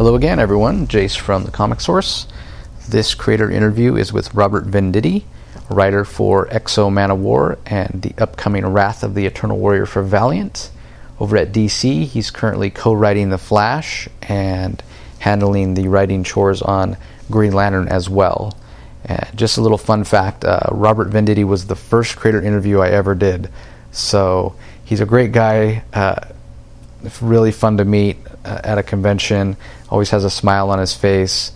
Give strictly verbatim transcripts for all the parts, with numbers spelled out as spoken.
Hello again, everyone. Jace from the Comic Source. This creator interview is with Robert Venditti, writer for X O Manowar and the upcoming Wrath of the Eternal Warrior for Valiant. Over at D C, he's currently co-writing The Flash and handling the writing chores on Green Lantern as well. Uh, just a little fun fact, uh, Robert Venditti was the first creator interview I ever did. So he's a great guy, uh, really fun to meet uh, at a convention, always has a smile on his face,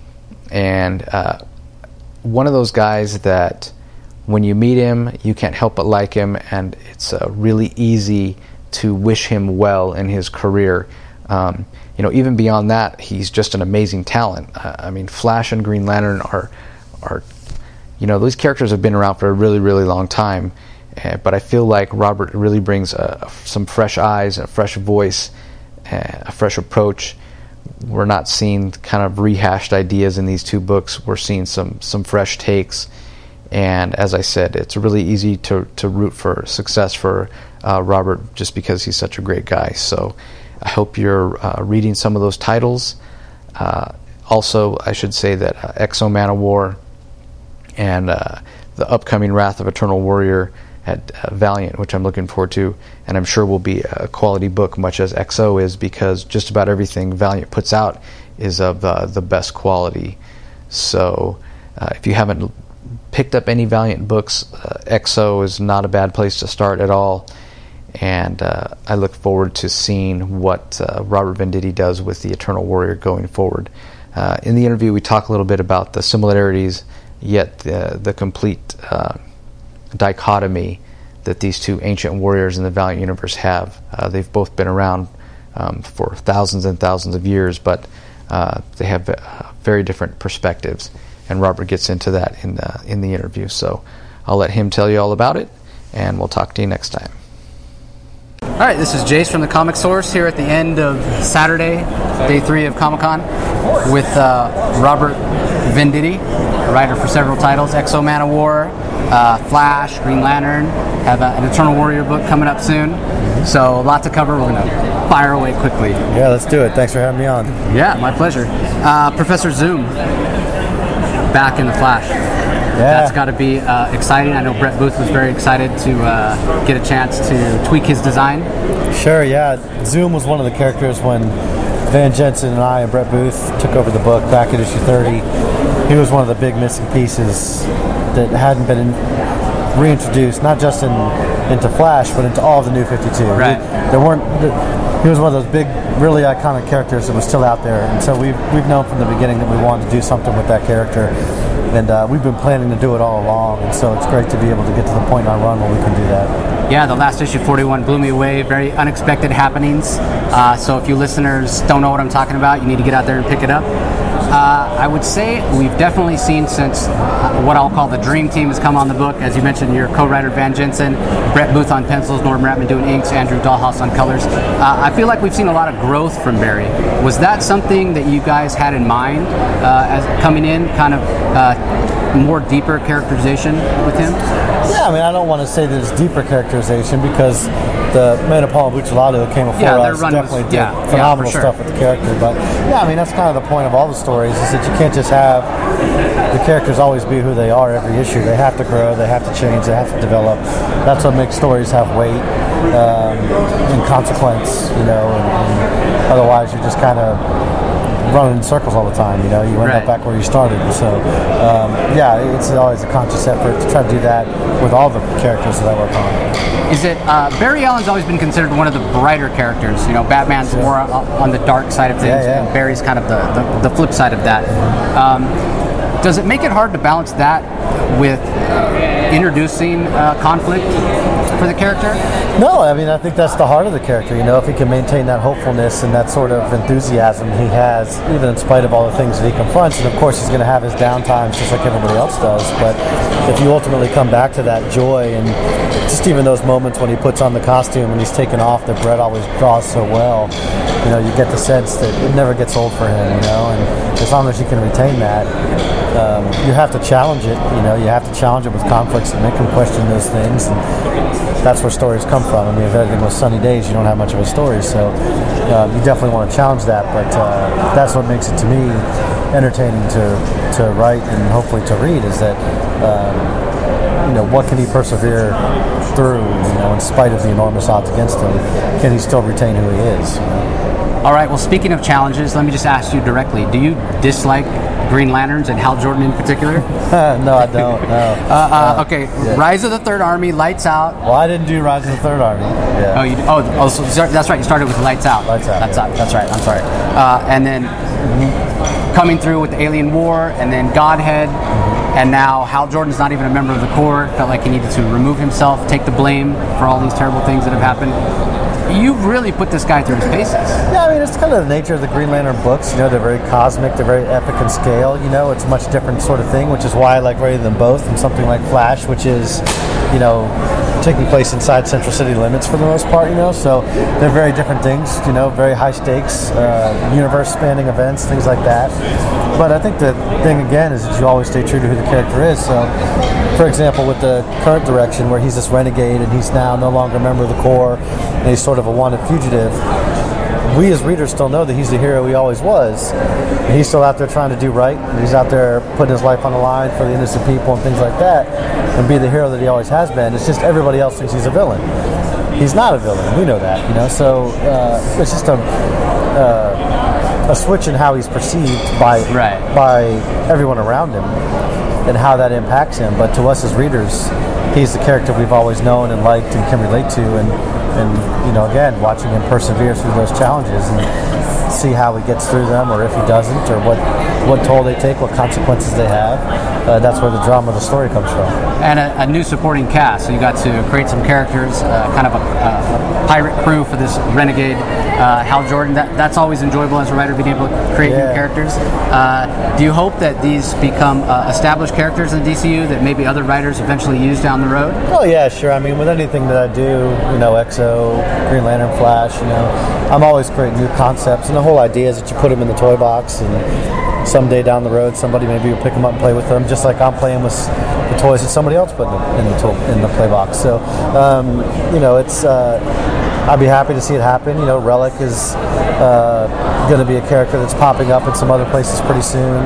and uh, one of those guys that when you meet him, you can't help but like him, and it's uh, really easy to wish him well in his career. Um, you know, even beyond that, he's just an amazing talent. Uh, I mean, Flash and Green Lantern are, are, you know, those characters have been around for a really, really long time. Uh, but I feel like Robert really brings uh, some fresh eyes, a fresh voice, uh, a fresh approach. We're not seeing kind of rehashed ideas in these two books. We're seeing some some fresh takes. And as I said, it's really easy to, to root for success for uh, Robert just because he's such a great guy. So I hope you're uh, reading some of those titles. Uh, also, I should say that uh, X O Manowar and uh, the upcoming Wrath of Eternal Warrior at uh, Valiant, which I'm looking forward to, and I'm sure will be a quality book, much as X O is, because just about everything Valiant puts out is of uh, the best quality. So uh, if you haven't picked up any Valiant books, uh, X O is not a bad place to start at all, and uh, I look forward to seeing what uh, Robert Venditti does with the Eternal Warrior going forward. Uh, in the interview, we talk a little bit about the similarities, yet the, the complete uh, dichotomy that these two ancient warriors in the Valiant universe have. Uh, they've both been around um, for thousands and thousands of years, but uh, they have uh, very different perspectives, and Robert gets into that in the, in the interview. So I'll let him tell you all about it, and we'll talk to you next time. All right, this is Jace from the Comic Source here at the end of Saturday, day three of Comic-Con, with uh, Robert Venditti, a writer for several titles, X O Manowar, uh, Flash, Green Lantern, have a, an Eternal Warrior book coming up soon. So a lot to cover. We're going to fire away quickly. Yeah, let's do it. Thanks for having me on. Yeah, my pleasure. Uh, Professor Zoom, back in the Flash. Yeah. That's got to be uh, exciting. I know Brett Booth was very excited to uh, get a chance to tweak his design. Sure, yeah. Zoom was one of the characters when Van Jensen and I and Brett Booth took over the book back at issue thirty. He was one of the big missing pieces that hadn't been in, reintroduced, not just in into Flash, but into all of the New fifty-two. Right. There weren't. He was one of those big, really iconic characters that was still out there, and so we've we've known from the beginning that we wanted to do something with that character, and uh, we've been planning to do it all along. And so it's great to be able to get to the point in our run where we can do that. Yeah, the last issue, forty-one, blew me away. Very unexpected happenings. Uh, so if you listeners don't know what I'm talking about, you need to get out there and pick it up. Uh, I would say we've definitely seen, since uh, what I'll call the Dream Team has come on the book. As you mentioned, your co-writer Van Jensen, Brett Booth on pencils, Norm Ratman doing inks, Andrew Dahlhaus on colors. Uh, I feel like we've seen a lot of growth from Barry. Was that something that you guys had in mind uh, as coming in, kind of uh, more deeper characterization with him? Yeah, I mean, I don't want to say that it's deeper characterization because the Man of Paul Buccellato who came before yeah, us definitely was, did yeah, phenomenal yeah, sure. stuff with the character. But yeah, I mean, that's kind of the point of all the stories, is that you can't just have the characters always be who they are every issue. They have to grow, they have to change, they have to develop. That's what makes stories have weight um, and consequence, you know, and, and otherwise you're just kind of running in circles all the time, you know, you end right. up back where you started. So, um, yeah, it's always a conscious effort to try to do that with all the characters that I work on. Is it, uh, Barry Allen's always been considered one of the brighter characters. You know, Batman's sure. more on the dark side of things, yeah, yeah. and Barry's kind of the, the, the flip side of that. Um, does it make it hard to balance that with uh, introducing uh, conflict for the character? No, I mean, I think that's the heart of the character, you know, if he can maintain that hopefulness and that sort of enthusiasm he has, even in spite of all the things that he confronts. And of course, he's going to have his downtimes just like everybody else does. But if you ultimately come back to that joy, and just even those moments when he puts on the costume and he's taken off that Brett always draws so well, you know, you get the sense that it never gets old for him, you know, and as long as you can retain that. Um, you have to challenge it. You know, you have to challenge it with conflicts and make them question those things. And that's where stories come from. I mean, if everything was sunny days, you don't have much of a story. So um, you definitely want to challenge that. But uh, that's what makes it, to me, entertaining to to write and hopefully to read. Is that um, you know, what can he persevere through? You know, in spite of the enormous odds against him, can he still retain who he is? You know? All right. Well, speaking of challenges, let me just ask you directly: do you dislike Green Lanterns and Hal Jordan in particular? No, I don't. No. uh, uh, okay. Yeah. Rise of the Third Army, Lights Out. Well, I didn't do Rise of the Third Army. Yeah. Oh, you oh, oh so that's right. You started with Lights Out. Lights Out. That's yeah. out. That's right. I'm sorry. Uh, and then coming through with Alien War, and then Godhead, mm-hmm. and now Hal Jordan's not even a member of the Corps. Felt like he needed to remove himself, take the blame for all these terrible things that have happened. You've really put this guy through his paces. Yeah, I mean, it's kind of the nature of the Green Lantern books. You know, they're very cosmic, they're very epic in scale. You know, it's a much different sort of thing, which is why I like writing them both. And something like Flash, which is, you know, taking place inside Central City limits for the most part. You know, so they're very different things. You know, very high stakes, uh, universe-spanning events, things like that. But I think the thing again is that you always stay true to who the character is. So, for example, with the current direction, where he's this renegade and he's now no longer a member of the Corps, and he's sort of a wanted fugitive, we as readers still know that he's the hero he always was. And he's still out there trying to do right, and he's out there putting his life on the line for the innocent people and things like that, and be the hero that he always has been. It's just everybody else thinks he's a villain. He's not a villain. We know that, you know. So uh, it's just a uh, a switch in how he's perceived by right. by everyone around him, and how that impacts him. But to us as readers, he's the character we've always known and liked and can relate to, and, and you know, again, watching him persevere through those challenges and see how he gets through them, or if he doesn't, or what, what toll they take, what consequences they have. Uh, that's where the drama of the story comes from. And a, a new supporting cast, so you got to create some characters, uh, kind of a, a pirate crew for this renegade uh, Hal Jordan. That, that's always enjoyable as a writer, being able to create yeah. new characters. Uh, do you hope that these become uh, established characters in the D C U that maybe other writers eventually use down the road? Oh yeah, sure. I mean, with anything that I do, you know, X O, Green Lantern, Flash, you know, I'm always creating new concepts, and the whole idea is that you put them in the toy box, and someday down the road, somebody maybe will pick them up and play with them, just like I'm playing with the toys that somebody else put in the in the, to- in the play box. So, um, you know, it's uh, I'd be happy to see it happen. You know, Relic is uh, going to be a character that's popping up in some other places pretty soon.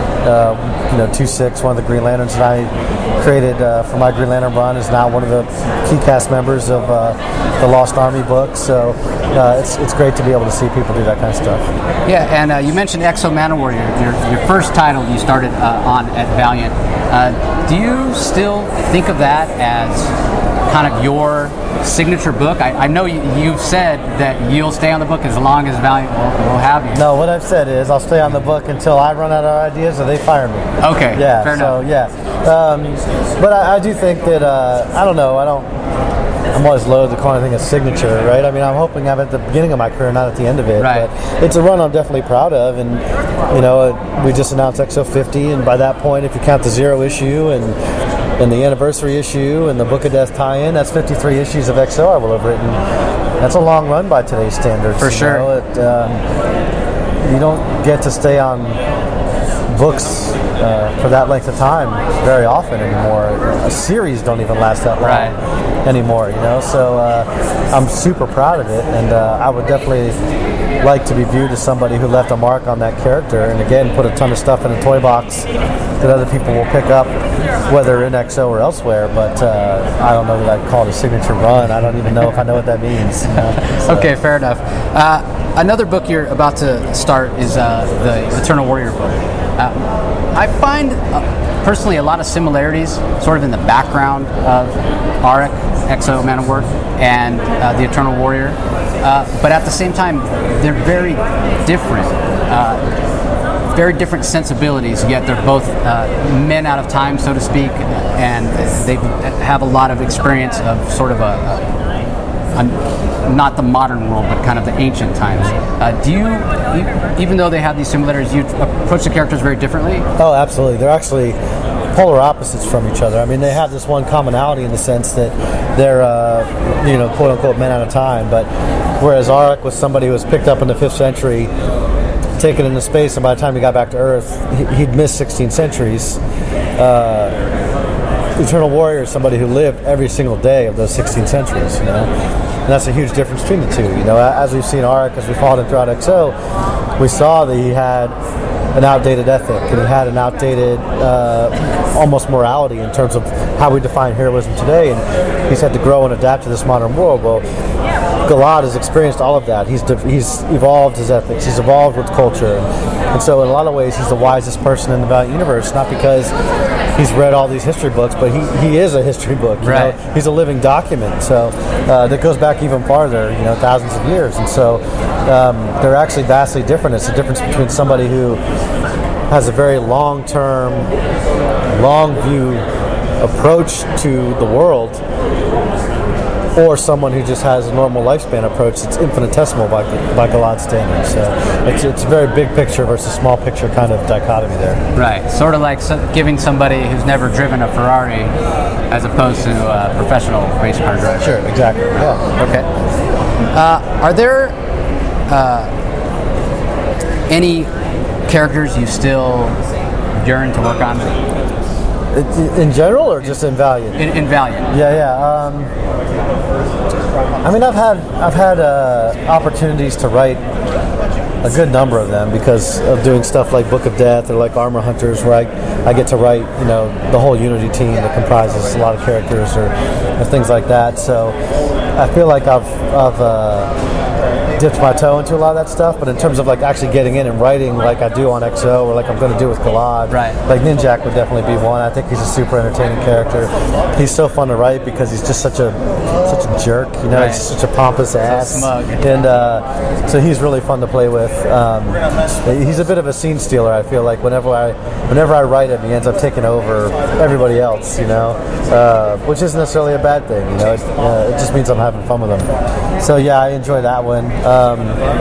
Uh, you know, two six, one of the Green Lanterns that I created uh, for my Green Lantern run, is now one of the key cast members of uh, the Lost Army book. So uh, it's it's great to be able to see people do that kind of stuff. Yeah, and uh, you mentioned X O Manowar, your, your, your first title you started uh, on at Valiant. Uh, do you still think of that as kind of your signature book? I, I know you, you've said that you'll stay on the book as long as Valiant will, will have you. No, what I've said is I'll stay on the book until I run out of ideas or they fire me. Okay, yeah, fair so, enough. yeah. Um, but I, I do think that, uh, I don't know, I don't, I'm always loath to call anything a signature, right? I mean, I'm hoping I'm at the beginning of my career, not at the end of it. Right. But it's a run I'm definitely proud of, and, you know, we just announced X O fifty, and by that point, if you count the zero issue and and the anniversary issue and the Book of Death tie-in, that's fifty-three issues of X O I will have written. That's a long run by today's standards. For you sure. know? It, um, you don't get to stay on books uh, for that length of time very often anymore. A series don't even last that long Right. anymore, you know. So uh, I'm super proud of it, and uh, I would definitely like to be viewed as somebody who left a mark on that character, and again put a ton of stuff in a toy box that other people will pick up, whether in X O or elsewhere. But uh, I don't know that I'd call it a signature run. I don't even know if I know what that means. You know? So. Okay, fair enough. Uh, another book you're about to start is uh, the Eternal Warrior book. Uh, I find uh, personally a lot of similarities sort of in the background of Auric, X O Manowar, and uh, the Eternal Warrior. Uh, but at the same time, they're very different. Uh, very different sensibilities, yet they're both uh, men out of time, so to speak, and they have a lot of experience of sort of a, a, a not the modern world, but kind of the ancient times. Uh, do you, even though they have these similarities, you approach the characters very differently? Oh, absolutely. They're actually polar opposites from each other. I mean, they have this one commonality in the sense that they're, uh, you know, quote-unquote men out of time, but whereas Auric was somebody who was picked up in the fifth century taken into space, and by the time he got back to Earth, he, he'd missed sixteen centuries. Uh, Eternal Warrior is somebody who lived every single day of those sixteen centuries, you know? And that's a huge difference between the two. You know, as we've seen Auric, as we followed him throughout X O, we saw that he had an outdated ethic, and he had an outdated uh, almost morality in terms of how we define heroism today, and he's had to grow and adapt to this modern world. Well, Galad has experienced all of that. He's de- he's evolved his ethics. He's evolved with culture, and, and so in a lot of ways, he's the wisest person in the Valiant universe. Not because he's read all these history books, but he, he is a history book. You right. know? He's a living document. So uh, that goes back even farther, you know, thousands of years. And so um, they're actually vastly different. It's the difference between somebody who has a very long-term, long-view approach to the world, or someone who just has a normal lifespan approach that's infinitesimal by by Galad's standards. So it's it's a very big picture versus small picture kind of dichotomy there. Right, sort of like so giving somebody who's never driven a Ferrari as opposed to a professional race car driver. Sure, exactly. Yeah. Okay. Uh, are there uh, any characters you still yearn to work on? In general, or just in Valiant? In, in Valiant. Yeah, yeah. Um, I mean, I've had I've had uh, opportunities to write a good number of them because of doing stuff like Book of Death or like Armor Hunters, where I, I get to write, you know, the whole Unity team that comprises a lot of characters or, or things like that. So I feel like I've I've uh, dipped my toe into a lot of that stuff. But in terms of like actually getting in and writing like I do on X O or like I'm going to do with Galad, right. like Ninjak would definitely be one. I think he's a super entertaining character. He's so fun to write because he's just such a such a jerk, you know, right. he's such a pompous ass. So smug. And uh, so he's really fun to play with. Um, he's a bit of a scene stealer, I feel like. Whenever I whenever I write him, he ends up taking over everybody else, you know, uh, which isn't necessarily a bad thing, you know. It, uh, it just means I'm having fun with him. So yeah, I enjoy that one. Um,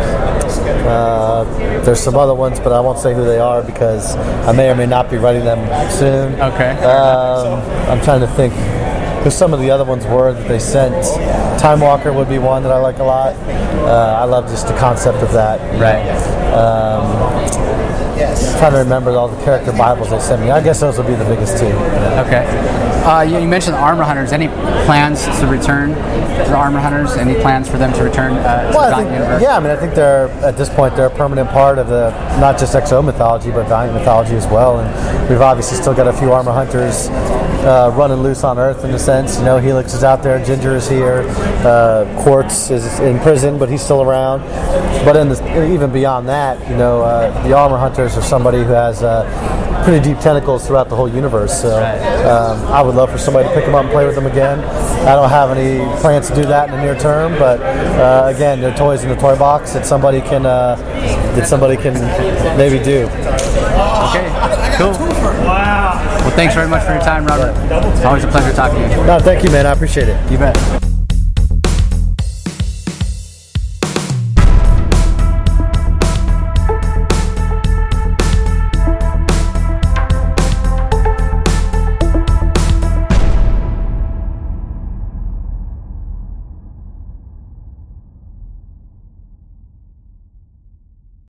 uh, there's some other ones, but I won't say who they are because I may or may not be writing them soon. Okay. Um, I'm trying to think who some of the other ones were that they sent. Time Walker would be one that I like a lot. Uh, I love just the concept of that. Right. Um, I'm trying to remember all the character Bibles they sent me. I guess those would be the biggest two. Okay. Uh, you, you mentioned the Armor Hunters. Any plans to return to the Armor Hunters? Any plans for them to return uh, to well, the I think, Valiant universe? yeah, I mean, I think they're, at this point, they're a permanent part of the, not just X O mythology, but Valiant mythology as well. And we've obviously still got a few Armor Hunters uh, running loose on Earth in a sense. You know, Helix is out there, Ginger is here, uh, Quartz is in prison, but he's still around. But in the, even beyond that, you know, uh, the Armor Hunters are somebody who has uh, pretty deep tentacles throughout the whole universe. So um, I would love for somebody to pick them up and play with them again. I don't have any plans to do that in the near term, but uh, again, they're toys in the toy box that somebody can uh, that somebody can maybe do. Okay, cool. Wow. Well, thanks very much for your time, Robert. It's always a pleasure talking to you. No, thank you, man. I appreciate it. You bet.